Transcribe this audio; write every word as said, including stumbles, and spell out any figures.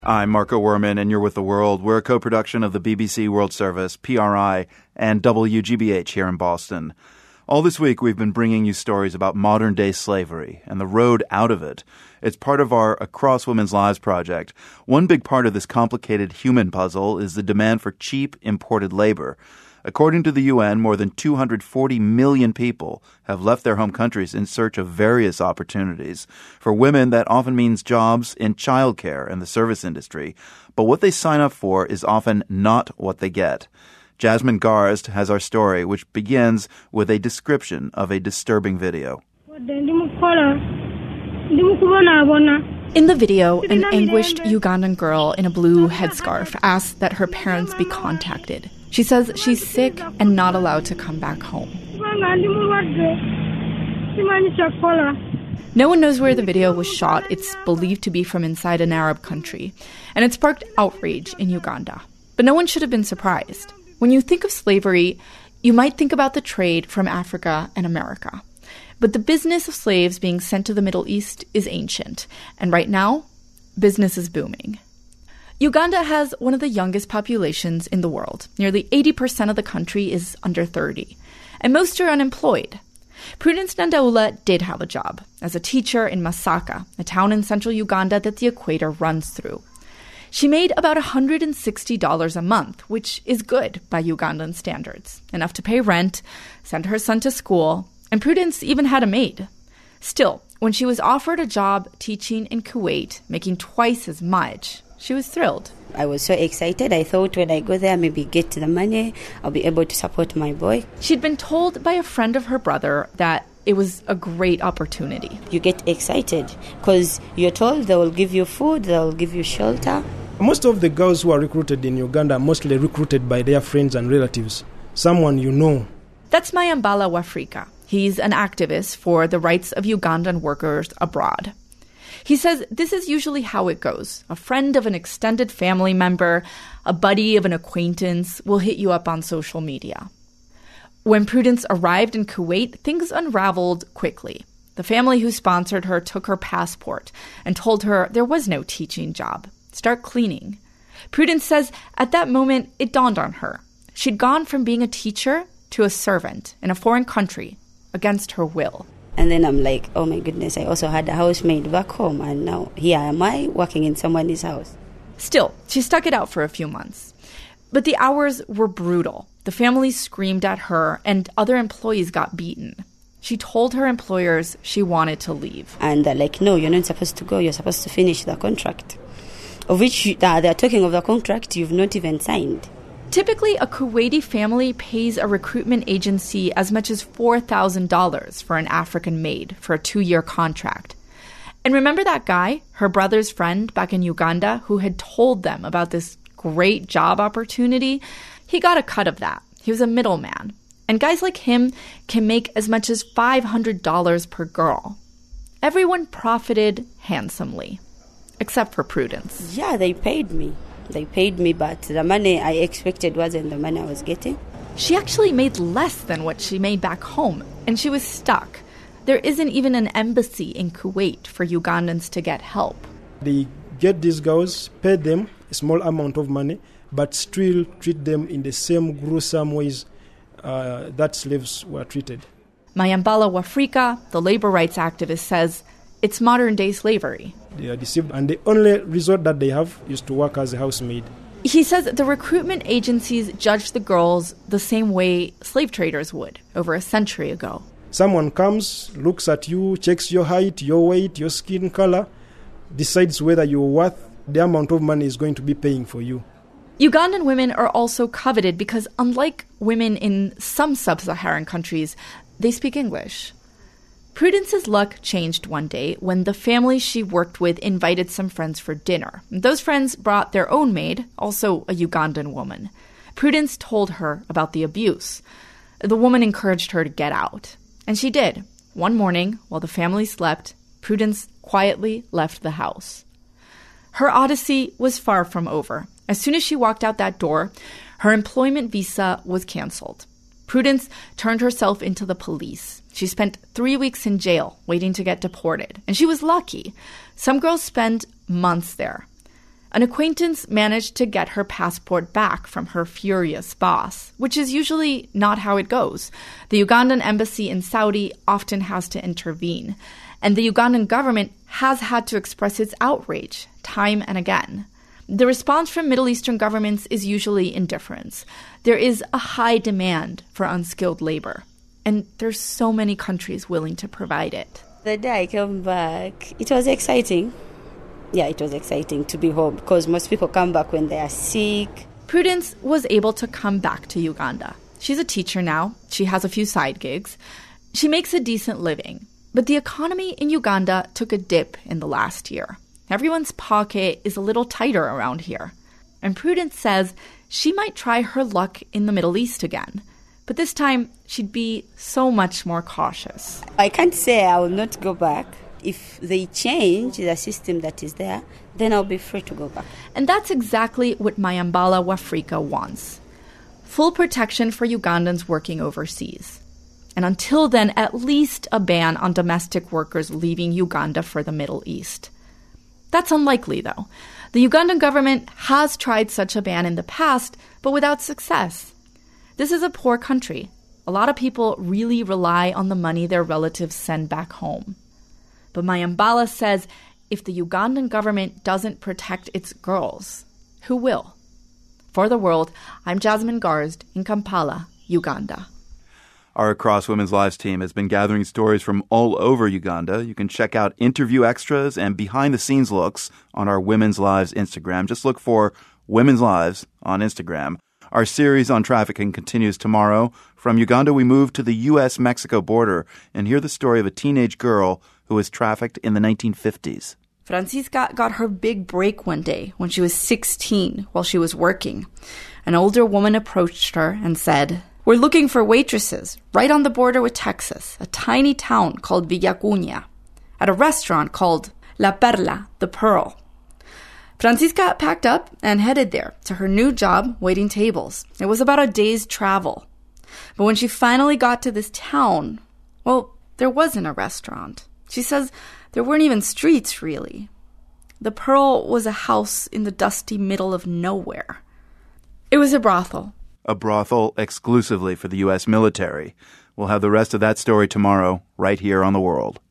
I'm Marco Werman, and you're with The World. We're a co-production of the B B C World Service, P R I, and W G B H here in Boston. All this week, we've been bringing you stories about modern-day slavery and the road out of it. It's part of our Across Women's Lives project. One big part of this complicated human puzzle is the demand for cheap imported labor. According to the U N, more than two hundred forty million people have left their home countries in search of various opportunities. For women, that often means jobs in childcare and the service industry. But what they sign up for is often not what they get. Jasmine Garst has our story, which begins with a description of a disturbing video. In the video, an anguished Ugandan girl in a blue headscarf asks that her parents be contacted. She says she's sick and not allowed to come back home. No one knows where the video was shot. It's believed to be from inside an Arab country, and it sparked outrage in Uganda. But no one should have been surprised. When you think of slavery, you might think about the trade from Africa and America. But the business of slaves being sent to the Middle East is ancient, and right now, business is booming. Uganda has one of the youngest populations in the world. Nearly eighty percent of the country is under thirty, and most are unemployed. Prudence Nandaula did have a job as a teacher in Masaka, a town in central Uganda that the equator runs through. She made about one hundred sixty dollars a month, which is good by Ugandan standards, enough to pay rent, send her son to school, and Prudence even had a maid. Still, when she was offered a job teaching in Kuwait, making twice as much, she was thrilled. I was so excited. I thought when I go there, maybe get the money, I'll be able to support my boy. She'd been told by a friend of her brother that it was a great opportunity. You get excited because you're told they will give you food, they will give you shelter. Most of the girls who are recruited in Uganda are mostly recruited by their friends and relatives, someone you know. That's Mayambala Wafrika. He's an activist for the rights of Ugandan workers abroad. He says this is usually how it goes. A friend of an extended family member, a buddy of an acquaintance will hit you up on social media. When Prudence arrived in Kuwait, things unraveled quickly. The family who sponsored her took her passport and told her there was no teaching job. Start cleaning. Prudence says at that moment it dawned on her. She'd gone from being a teacher to a servant in a foreign country against her will. And then I'm like, oh my goodness, I also had a housemaid back home, and now here am I working in someone's house. Still, she stuck it out for a few months. But the hours were brutal. The family screamed at her, and other employees got beaten. She told her employers she wanted to leave. And they're like, no, you're not supposed to go, you're supposed to finish the contract. Of which you, uh, they're talking of the contract you've not even signed. Typically, a Kuwaiti family pays a recruitment agency as much as four thousand dollars for an African maid for a two-year contract. And remember that guy, her brother's friend back in Uganda, who had told them about this great job opportunity? He got a cut of that. He was a middleman. And guys like him can make as much as five hundred dollars per girl. Everyone profited handsomely, except for Prudence. Yeah, they paid me. They paid me, but the money I expected wasn't the money I was getting. She actually made less than what she made back home, and she was stuck. There isn't even an embassy in Kuwait for Ugandans to get help. They get these girls, pay them a small amount of money, but still treat them in the same gruesome ways uh, that slaves were treated. Mayambala Wafrika, the labor rights activist, says it's modern-day slavery. They are deceived, and the only resort that they have is to work as a housemaid. He says the recruitment agencies judge the girls the same way slave traders would over a century ago. Someone comes, looks at you, checks your height, your weight, your skin color, decides whether you're worth the amount of money is going to be paying for you. Ugandan women are also coveted because, unlike women in some sub-Saharan countries, they speak English. Prudence's luck changed one day when the family she worked with invited some friends for dinner. Those friends brought their own maid, also a Ugandan woman. Prudence told her about the abuse. The woman encouraged her to get out. And she did. One morning, while the family slept, Prudence quietly left the house. Her odyssey was far from over. As soon as she walked out that door, her employment visa was canceled. Prudence turned herself into the police. She spent three weeks in jail waiting to get deported, and she was lucky. Some girls spend months there. An acquaintance managed to get her passport back from her furious boss, which is usually not how it goes. The Ugandan embassy in Saudi often has to intervene, and the Ugandan government has had to express its outrage time and again. The response from Middle Eastern governments is usually indifference. There is a high demand for unskilled labor, and there's so many countries willing to provide it. The day I came back, it was exciting. Yeah, it was exciting to be home because most people come back when they are sick. Prudence was able to come back to Uganda. She's a teacher now. She has a few side gigs. She makes a decent living. But the economy in Uganda took a dip in the last year. Everyone's pocket is a little tighter around here. And Prudence says she might try her luck in the Middle East again. But this time, she'd be so much more cautious. I can't say I will not go back. If they change the system that is there, then I'll be free to go back. And that's exactly what Mayambala Wafrika wants. Full protection for Ugandans working overseas. And until then, at least a ban on domestic workers leaving Uganda for the Middle East. That's unlikely, though. The Ugandan government has tried such a ban in the past, but without success. This is a poor country. A lot of people really rely on the money their relatives send back home. But Mayambala says if the Ugandan government doesn't protect its girls, who will? For The World, I'm Jasmine Garsd in Kampala, Uganda. Our Across Women's Lives team has been gathering stories from all over Uganda. You can check out interview extras and behind-the-scenes looks on our Women's Lives Instagram. Just look for Women's Lives on Instagram. Our series on trafficking continues tomorrow. From Uganda, we move to the U S Mexico border and hear the story of a teenage girl who was trafficked in the nineteen fifties. Francisca got her big break one day when she was sixteen while she was working. An older woman approached her and said, "We're looking for waitresses right on the border with Texas, a tiny town called Villacuña, at a restaurant called La Perla, the Pearl." Francisca packed up and headed there to her new job waiting tables. It was about a day's travel. But when she finally got to this town, well, there wasn't a restaurant. She says there weren't even streets, really. The Pearl was a house in the dusty middle of nowhere. It was a brothel. A brothel exclusively for the U S military. We'll have the rest of that story tomorrow, right here on The World.